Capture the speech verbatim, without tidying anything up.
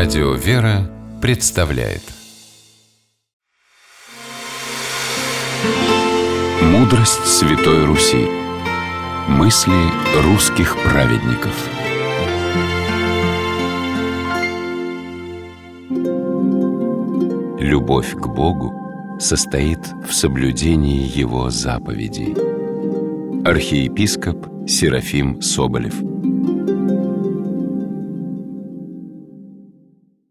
Радио «Вера» представляет Мудрость Святой Руси. Мысли русских праведников. Любовь к Богу состоит в соблюдении Его заповедей. Архиепископ Серафим Соболев.